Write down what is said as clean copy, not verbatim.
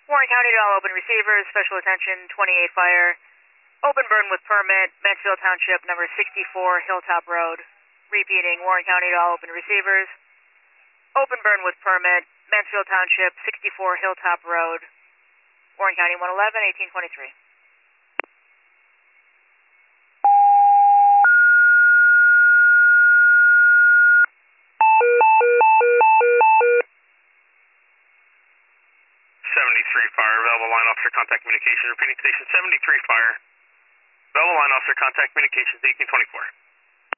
Warren County to all open receivers, special attention, 28 fire. Open burn with permit, Mansfield Township, number 64, Hilltop Road. Repeating, Warren County to all open receivers. Open burn with permit, Mansfield Township, 64, Hilltop Road. Warren County 111, 1823. 73 fire, Belleville line officer contact communications, repeating station 73 fire. Belleville line officer contact communications 1824.